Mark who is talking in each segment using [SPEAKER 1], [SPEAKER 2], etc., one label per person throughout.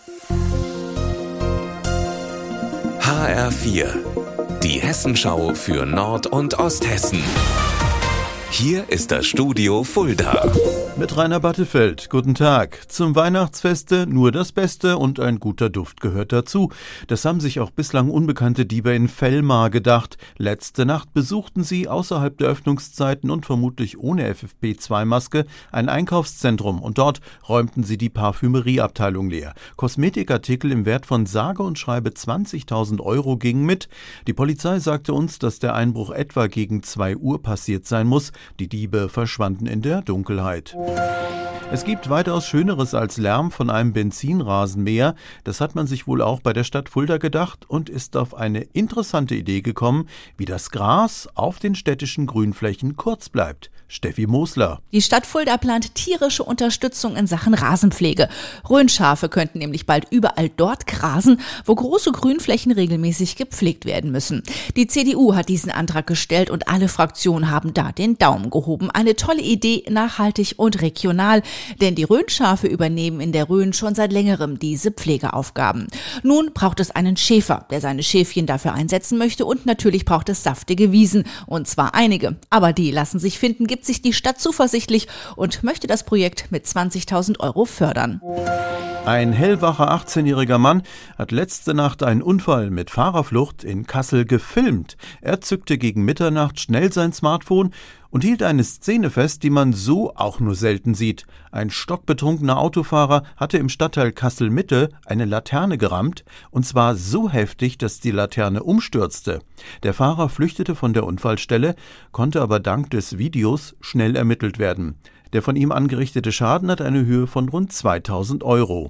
[SPEAKER 1] HR4, die Hessenschau für Nord- und Osthessen. Hier ist das Studio Fulda.
[SPEAKER 2] Mit Rainer Battefeld. Guten Tag. Zum Weihnachtsfeste nur das Beste und ein guter Duft gehört dazu. Das haben sich auch bislang unbekannte Diebe in Vellmar gedacht. Letzte Nacht besuchten sie außerhalb der Öffnungszeiten und vermutlich ohne FFP2-Maske ein Einkaufszentrum und dort räumten sie die Parfümerieabteilung leer. Kosmetikartikel im Wert von sage und schreibe 20.000 € gingen mit. Die Polizei sagte uns, dass der Einbruch etwa gegen 2 Uhr passiert sein muss. Die Diebe verschwanden in der Dunkelheit. Es gibt weitaus Schöneres als Lärm von einem Benzinrasenmäher. Das hat man sich wohl auch bei der Stadt Fulda gedacht und ist auf eine interessante Idee gekommen, wie das Gras auf den städtischen Grünflächen kurz bleibt. Steffi Mosler.
[SPEAKER 3] Die Stadt Fulda plant tierische Unterstützung in Sachen Rasenpflege. Rhönschafe könnten nämlich bald überall dort grasen, wo große Grünflächen regelmäßig gepflegt werden müssen. Die CDU hat diesen Antrag gestellt und alle Fraktionen haben da den Daumen gehoben. Eine tolle Idee, nachhaltig und regional, denn die Rhönschafe übernehmen in der Rhön schon seit längerem diese Pflegeaufgaben. Nun braucht es einen Schäfer, der seine Schäfchen dafür einsetzen möchte und natürlich braucht es saftige Wiesen, und zwar einige. Aber die lassen sich finden, gibt sich die Stadt zuversichtlich und möchte das Projekt mit 20.000 € fördern.
[SPEAKER 2] Ein hellwacher 18-jähriger Mann hat letzte Nacht einen Unfall mit Fahrerflucht in Kassel gefilmt. Er zückte gegen Mitternacht schnell sein Smartphone und hielt eine Szene fest, die man so auch nur selten sieht. Ein stockbetrunkener Autofahrer hatte im Stadtteil Kassel-Mitte eine Laterne gerammt, und zwar so heftig, dass die Laterne umstürzte. Der Fahrer flüchtete von der Unfallstelle, konnte aber dank des Videos schnell ermittelt werden. Der von ihm angerichtete Schaden hat eine Höhe von rund 2.000 €.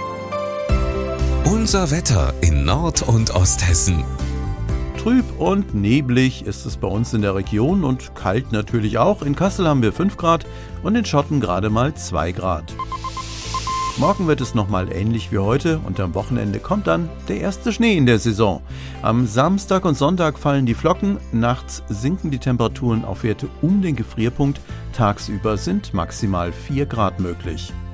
[SPEAKER 1] Unser Wetter in Nord- und Osthessen.
[SPEAKER 2] Trüb und neblig ist es bei uns in der Region und kalt natürlich auch. In Kassel haben wir 5 Grad und in Schotten gerade mal 2 Grad. Morgen wird es nochmal ähnlich wie heute und am Wochenende kommt dann der erste Schnee in der Saison. Am Samstag und Sonntag fallen die Flocken, nachts sinken die Temperaturen auf Werte um den Gefrierpunkt, tagsüber sind maximal 4 Grad möglich.